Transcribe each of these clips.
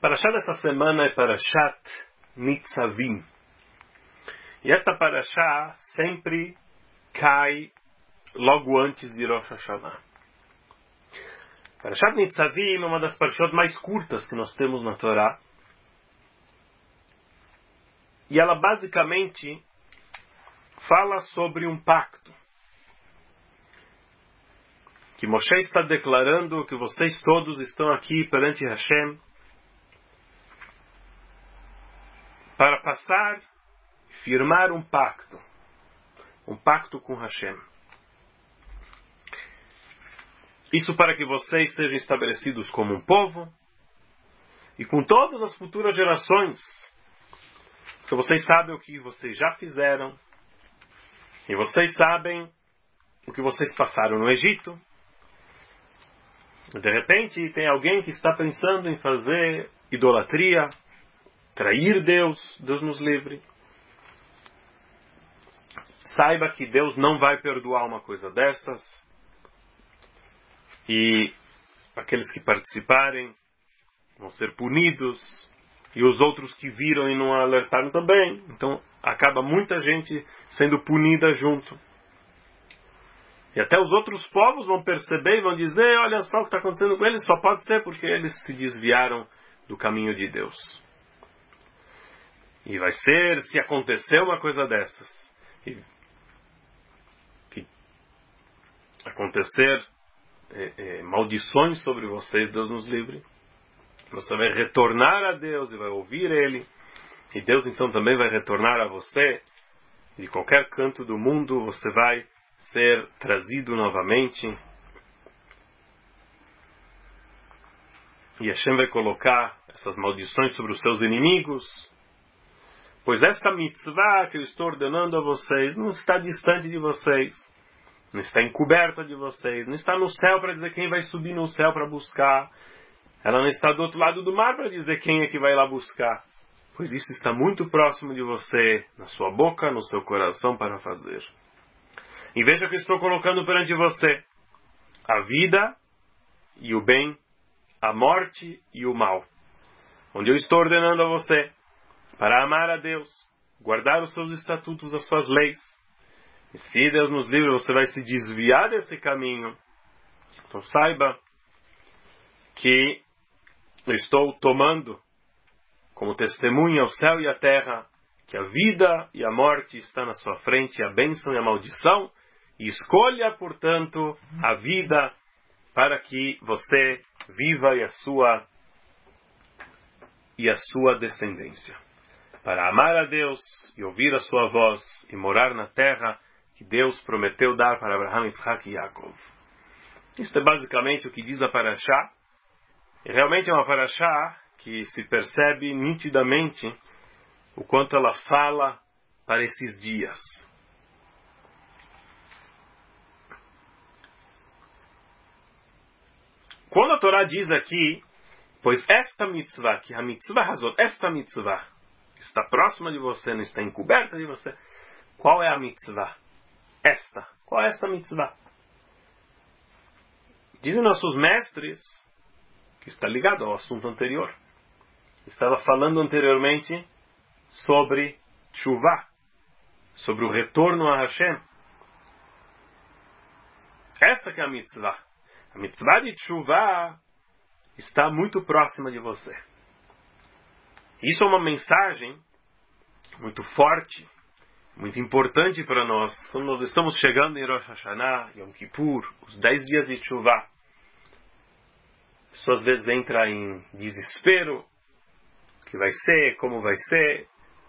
Parashá dessa semana é Parashat Nitzavim. E esta Parashá sempre cai logo antes de Rosh Hashanah. Parashat Nitzavim é uma das parashot mais curtas que nós temos na Torá. E ela basicamente fala sobre um pacto. Que Moshe está declarando que vocês todos estão aqui perante Hashem para passar, firmar um pacto com Hashem. Isso para que vocês sejam estabelecidos como um povo e com todas as futuras gerações, porque vocês sabem o que vocês já fizeram e vocês sabem o que vocês passaram no Egito. De repente tem alguém que está pensando em fazer idolatria, trair Deus nos livre. Saiba que Deus não vai perdoar uma coisa dessas. E aqueles que participarem vão ser punidos. E os outros que viram e não alertaram também. Então acaba muita gente sendo punida junto. E até os outros povos vão perceber e vão dizer: olha só o que está acontecendo com eles, só pode ser porque eles se desviaram do caminho de Deus. E vai ser, se acontecer uma coisa dessas, que acontecer maldições sobre vocês, Deus nos livre, você vai retornar a Deus e vai ouvir Ele, e Deus então também vai retornar a você. De qualquer canto do mundo você vai ser trazido novamente, e Hashem vai colocar essas maldições sobre os seus inimigos. Pois esta mitzvah que eu estou ordenando a vocês não está distante de vocês, não está encoberta de vocês, não está no céu para dizer quem vai subir no céu para buscar, ela não está do outro lado do mar para dizer quem é que vai lá buscar, pois isso está muito próximo de você, na sua boca, no seu coração para fazer. E veja que eu estou colocando perante você a vida e o bem, a morte e o mal, onde eu estou ordenando a você para amar a Deus, guardar os seus estatutos, as suas leis. E se Deus nos livre, você vai se desviar desse caminho. Então saiba que eu estou tomando como testemunha o céu e a terra, que a vida e a morte está na sua frente, a bênção e a maldição, e escolha, portanto, a vida para que você viva e a sua descendência. Para amar a Deus e ouvir a sua voz e morar na terra que Deus prometeu dar para Abraham, Isaac e Yaakov. Isso é basicamente o que diz a Parashá. E realmente é uma Parashá que se percebe nitidamente o quanto ela fala para esses dias. Quando a Torá diz aqui, pois esta mitzvah, que a mitzvah hazot, esta mitzvah, está próxima de você, não está encoberta de você. Qual é a mitzvah? Qual é esta mitzvah? Dizem nossos mestres, que está ligado ao assunto anterior. Estava falando anteriormente sobre tshuvah, sobre o retorno a Hashem. Esta que é a mitzvah. A mitzvah de tshuvah está muito próxima de você. Isso é uma mensagem muito forte, muito importante para nós. Quando nós estamos chegando em Rosh Hashanah, Yom Kippur, os 10 dias de Teshuvah, a pessoa às vezes entra em desespero, o que vai ser, como vai ser.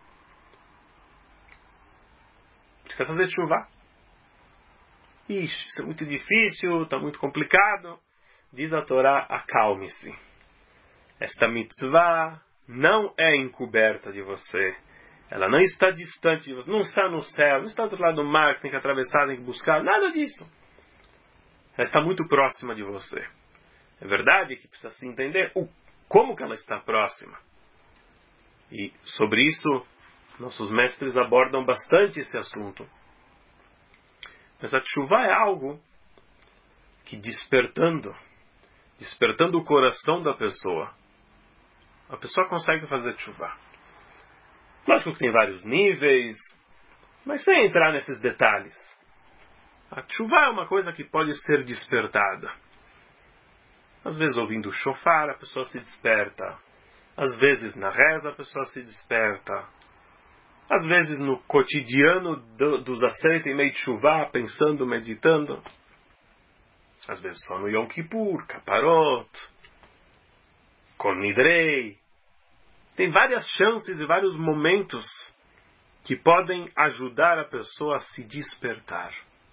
Precisa fazer Teshuvah. Isso é muito difícil, está muito complicado. Diz a Torá: acalme-se. Esta mitzvah não é encoberta de você. Ela não está distante de você. Não está no céu. Não está do outro lado do mar que tem que atravessar, tem que buscar. Nada disso. Ela está muito próxima de você. É verdade que precisa se entender como que ela está próxima. E sobre isso, nossos mestres abordam bastante esse assunto. Mas a teshuvah é algo que despertando o coração da pessoa, a pessoa consegue fazer tshuva. Lógico que tem vários níveis, mas sem entrar nesses detalhes. A tshuva é uma coisa que pode ser despertada. Às vezes ouvindo o shofar a pessoa se desperta. Às vezes na reza a pessoa se desperta. Às vezes no cotidiano dos Aseret Yemei Teshuvah, pensando, meditando. Às vezes só no Yom Kippur, Kaparot, Kol Nidrei. Tem várias chances e vários momentos que podem ajudar a pessoa a se despertar.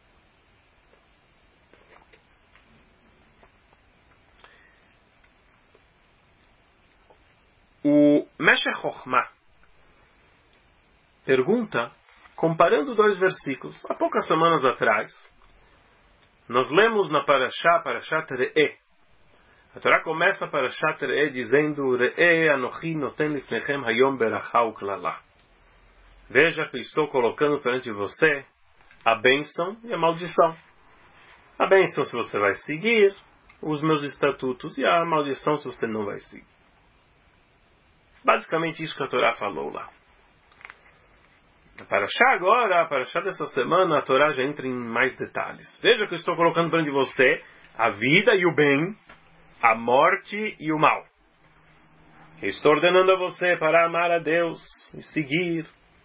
O Meshech Chochmah pergunta, comparando dois versículos, há poucas semanas atrás, nós lemos na Parashat Re'eh. A Torá começa a Parashat Re'eh dizendo, Re'eh anochi noten lifnechem hayom beracha uklala. Veja que estou colocando perante você a bênção e a maldição. A bênção se você vai seguir os meus estatutos e a maldição se você não vai seguir. Basicamente isso que a Torá falou lá. A Parashá agora, a Parashá dessa semana, a Torá já entra em mais detalhes. Veja que eu estou colocando perante você a vida e o bem, a morte e o mal. Eu estou ordenando a você para amar a Deus e seguir.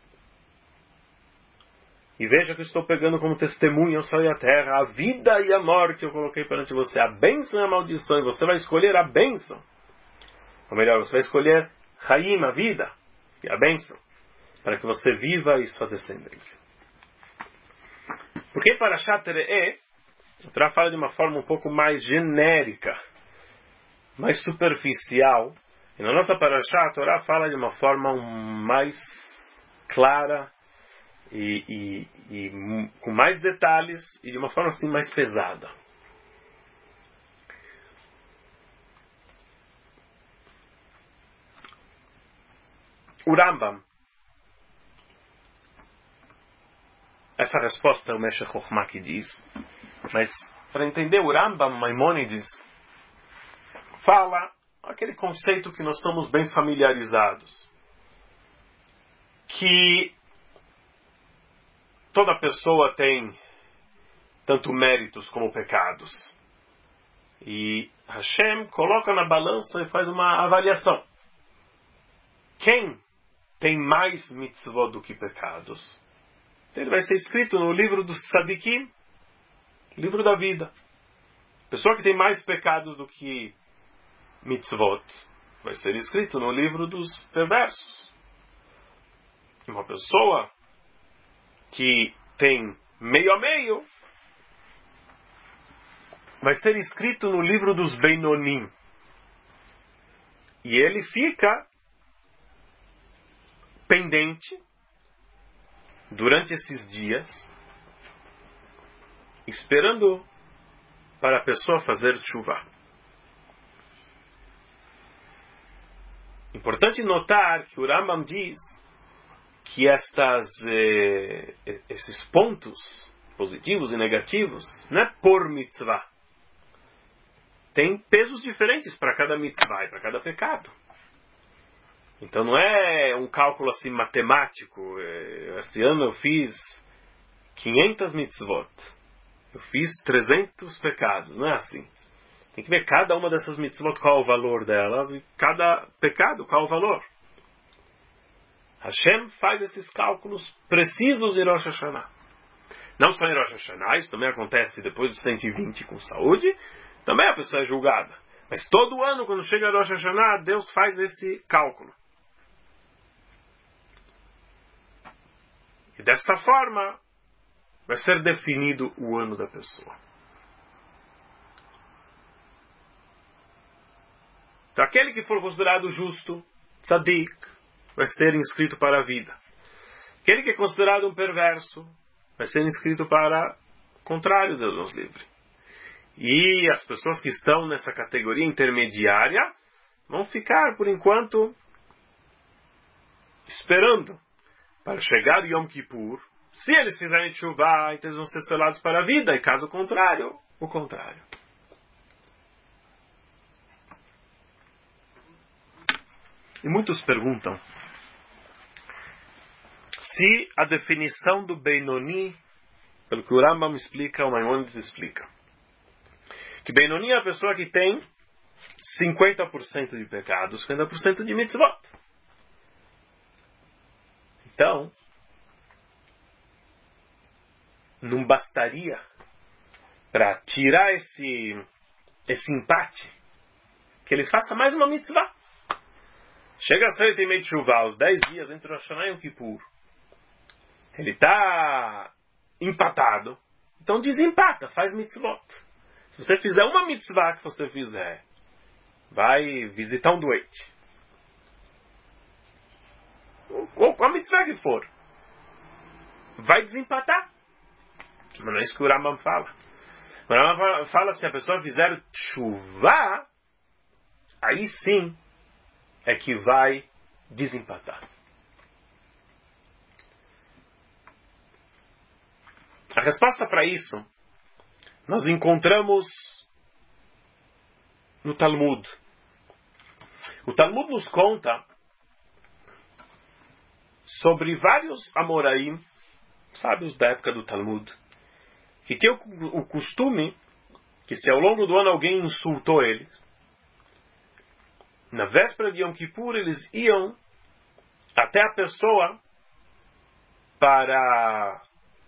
E veja que eu estou pegando como testemunha ao céu e a terra, a vida e a morte eu coloquei perante você, a bênção e a maldição, e você vai escolher a bênção. Ou melhor, você vai escolher Chaim, a vida, e a bênção, para que você viva e sua descendência. Porque Parashat Re'eh, a Torá fala de uma forma um pouco mais genérica, mais superficial, e na nossa Parashá a Torá fala de uma forma mais clara e com mais detalhes e de uma forma assim mais pesada. O Rambam, essa resposta é o Meshech Chochmah que diz, mas para entender o Rambam, Maimônides fala aquele conceito que nós estamos bem familiarizados, que toda pessoa tem tanto méritos como pecados. E Hashem coloca na balança e faz uma avaliação. Quem tem mais mitzvot do que pecados? Ele vai ser escrito no livro dos Tzadikim, livro da vida. Pessoa que tem mais pecados do que mitzvot vai ser escrito no livro dos perversos. Uma pessoa que tem meio a meio vai ser escrito no livro dos Beinonim. E ele fica pendente durante esses dias, esperando para a pessoa fazer tshuva. Importante notar que o Rambam diz que esses pontos positivos e negativos não é por mitzvah. Tem pesos diferentes para cada mitzvah e para cada pecado. Então não é um cálculo assim matemático. Este ano eu fiz 500 mitzvot. Eu fiz 300 pecados. Não é assim. Tem que ver cada uma dessas mitzvot, qual é o valor delas, e cada pecado, qual é o valor. Hashem faz esses cálculos precisos em Rosh Hashanah. Não só em Rosh Hashanah, isso também acontece depois dos 120 com saúde, também a pessoa é julgada. Mas todo ano, quando chega Rosh Hashanah, Deus faz esse cálculo. E desta forma, vai ser definido o ano da pessoa. Então, aquele que for considerado justo, tzadik, vai ser inscrito para a vida. Aquele que é considerado um perverso, vai ser inscrito para o contrário, Deus nos livre. E as pessoas que estão nessa categoria intermediária vão ficar, por enquanto, esperando para chegar Yom Kippur. Se eles fizerem tshuva, então eles vão ser selados para a vida, e caso contrário, o contrário. E muitos perguntam se a definição do Benoni, pelo que o Rambam explica, o Maimonides explica, que Benoni é a pessoa que tem 50% de pecado, 50% de mitzvot. Então, não bastaria para tirar esse empate que ele faça mais uma mitzvah. Chega a ser em Meitshuvah, os 10 dias entre Rosh Hashanah e Yom Kippur. Ele está empatado. Então desempata, faz mitzvot. Se você fizer uma mitzvah que você fizer, vai visitar um doente. Ou a mitzvah que for. Vai desempatar. Mas não é isso que o Rambam fala. O Rambam fala se a pessoa fizer tshuva, aí sim é que vai desempatar. A resposta para isso nós encontramos no Talmud. O Talmud nos conta sobre vários Amoraim, sábios da época do Talmud, que tinham o costume que se ao longo do ano alguém insultou eles, na véspera de Yom Kippur eles iam até a pessoa para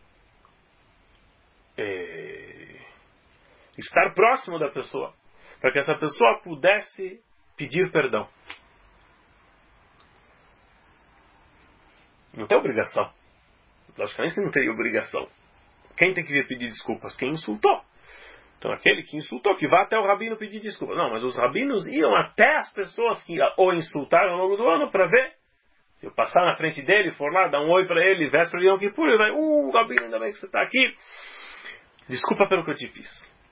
estar próximo da pessoa, para que essa pessoa pudesse pedir perdão. Não tem obrigação. Logicamente que não teria obrigação. Quem tem que vir pedir desculpas? Quem insultou. Então aquele que insultou, que vá até o rabino pedir desculpa. Não, mas os rabinos iam até as pessoas que o insultaram ao longo do ano para ver. Se eu passar na frente dele, for lá, dar um oi para ele, véspera de Yom Kippur, ele vai, rabino, ainda bem que você está aqui. Desculpa pelo que eu te fiz.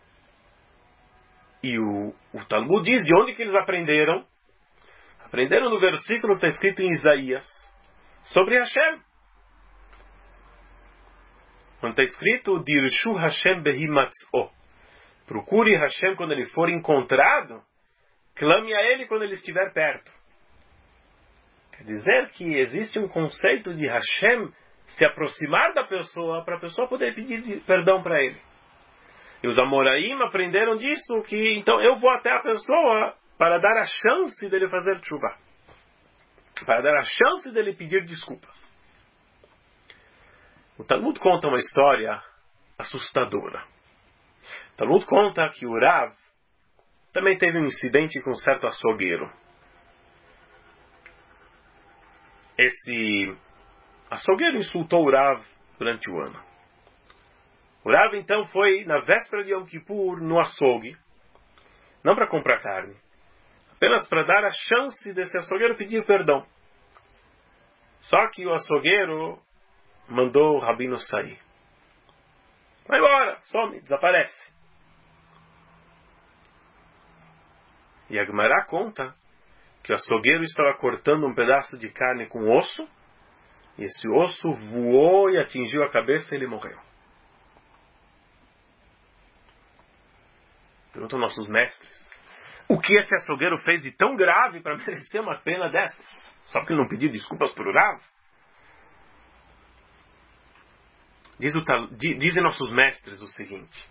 E o Talmud diz de onde que eles aprenderam. Aprenderam no versículo que está escrito em Isaías sobre Hashem. Quando está escrito Dirshu Hashem behimatz'o, procure Hashem quando ele for encontrado, clame a ele quando ele estiver perto. Quer dizer que existe um conceito de Hashem se aproximar da pessoa para a pessoa poder pedir perdão para ele. E os Amoraim aprenderam disso, que então eu vou até a pessoa para dar a chance dele fazer tshuva, para dar a chance dele pedir desculpas. O Talmud conta uma história assustadora. O Talmud conta que o Rav também teve um incidente com um certo açougueiro. Esse açougueiro insultou o Rav durante o ano. O Rav então foi na véspera de Yom Kippur no açougue, não para comprar carne, apenas para dar a chance desse açougueiro pedir perdão. Só que o açougueiro mandou o rabino sair. Vai embora, some, desaparece. E a Gemara conta que o açougueiro estava cortando um pedaço de carne com osso, e esse osso voou e atingiu a cabeça e ele morreu. Perguntam nossos mestres, o que esse açougueiro fez de tão grave para merecer uma pena dessas? Só porque ele não pediu desculpas para o Rav? Dizem nossos mestres o seguinte: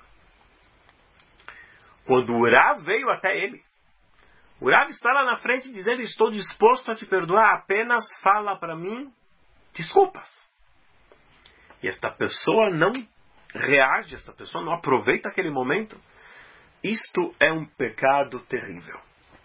quando o Rav veio até ele, o Rav está lá na frente dizendo, estou disposto a te perdoar, apenas fala para mim desculpas. E esta pessoa não reage, esta pessoa não aproveita aquele momento. Isto é um pecado terrível.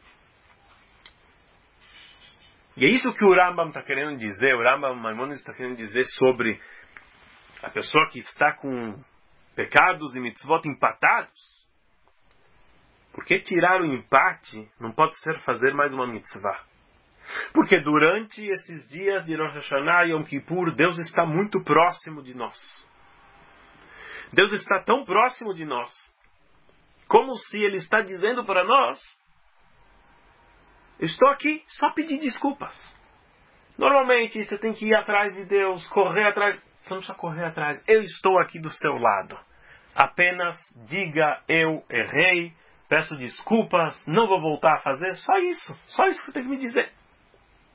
E é isso que o Rambam está querendo dizer, o Rambam Maimonides está querendo dizer sobre a pessoa que está com pecados e mitzvot empatados. Porque tirar o empate não pode ser fazer mais uma mitzvah. Porque durante esses dias de Rosh Hashanah e Yom Kippur, Deus está muito próximo de nós. Deus está tão próximo de nós, como se Ele está dizendo para nós, eu estou aqui, só pedir desculpas. Normalmente você tem que ir atrás de Deus, correr atrás. Você não precisa correr atrás. Eu estou aqui do seu lado. Apenas diga, eu errei, peço desculpas, não vou voltar a fazer. Só isso que tem que me dizer.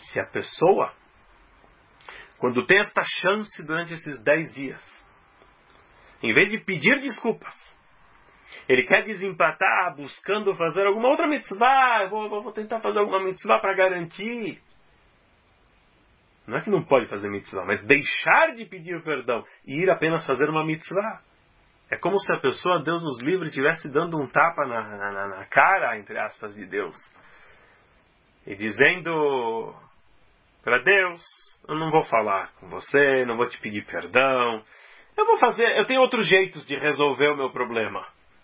Se a pessoa, quando tem esta chance durante esses 10 dias, em vez de pedir desculpas, ele quer desempatar buscando fazer alguma outra mitzvah, vou tentar fazer alguma mitzvah para garantir. Não é que não pode fazer mitzvah, mas deixar de pedir perdão e ir apenas fazer uma mitzvah. É como se a pessoa, Deus nos livre, estivesse dando um tapa na cara, entre aspas, de Deus. E dizendo para Deus, eu não vou falar com você, não vou te pedir perdão. Eu tenho outros jeitos de resolver o meu problema.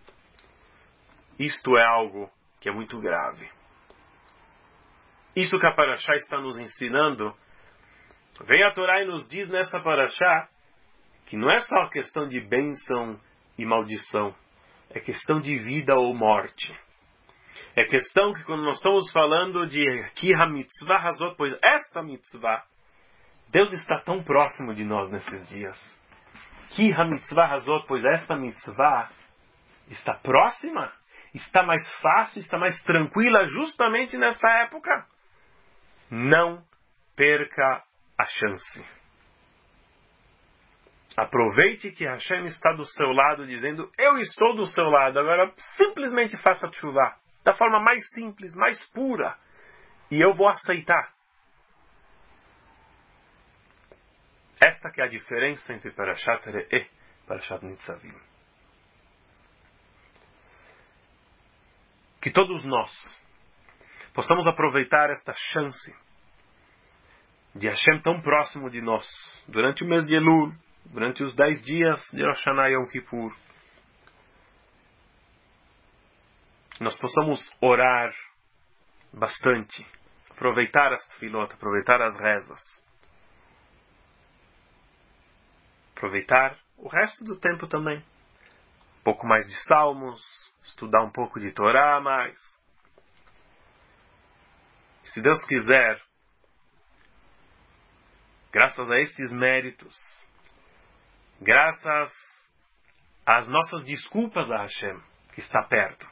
Isto é algo que é muito grave. Isso que a Parashá está nos ensinando, vem a Torá e nos diz nessa Parashá, que não é só questão de bênção e maldição, é questão de vida ou morte. É questão que quando nós estamos falando de Ki ha-mitzvah hazot, pois esta mitzvah, Deus está tão próximo de nós nesses dias. Ki ha-mitzvah hazot, pois esta mitzvah está próxima, está mais fácil, está mais tranquila justamente nesta época. Não perca a chance. Aproveite que Hashem está do seu lado, dizendo, eu estou do seu lado, agora simplesmente faça tshuva, da forma mais simples, mais pura, e eu vou aceitar. Esta que é a diferença entre Parashat Re'eh e Parashat Nitzavim. Que todos nós possamos aproveitar esta chance de Hashem tão próximo de nós, durante o mês de Elul, durante os 10 dias de Rosh Hashanah e Yom Kippur. Nós possamos orar bastante, aproveitar as tefilot, aproveitar as rezas, aproveitar o resto do tempo também. Um pouco mais de salmos, estudar um pouco de Torá mais. E se Deus quiser, graças a esses méritos, graças às nossas desculpas a Hashem, que está perto,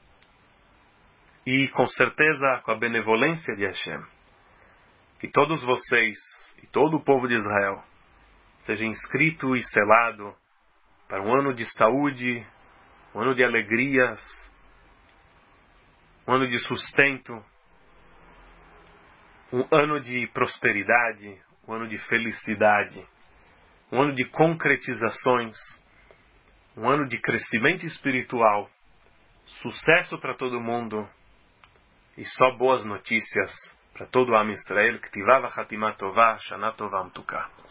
e com certeza com a benevolência de Hashem, que todos vocês e todo o povo de Israel seja inscrito e selado para um ano de saúde, um ano de alegrias, um ano de sustento, um ano de prosperidade, um ano de felicidade, um ano de concretizações, um ano de crescimento espiritual, sucesso para todo mundo e só boas notícias para todo o Am Israel. K'tivah v'chatimah tovah, Shana Tovah Amtuká.